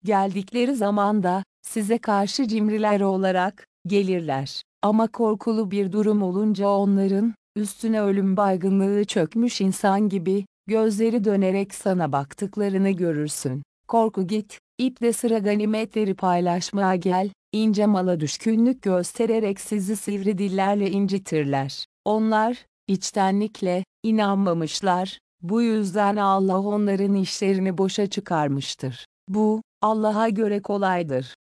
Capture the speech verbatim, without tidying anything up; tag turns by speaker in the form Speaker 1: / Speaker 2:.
Speaker 1: Geldikleri zamanda, size karşı cimriler olarak, gelirler. Ama korkulu bir durum olunca onların, üstüne ölüm baygınlığı çökmüş insan gibi, gözleri dönerek sana baktıklarını görürsün. Korku git, iple sıra ganimetleri paylaşmaya gel, ince mala düşkünlük göstererek sizi sivri dillerle incitirler. Onlar, içtenlikle, inanmamışlar, bu yüzden Allah onların işlerini boşa çıkarmıştır. Bu, Allah'a göre kolaydır.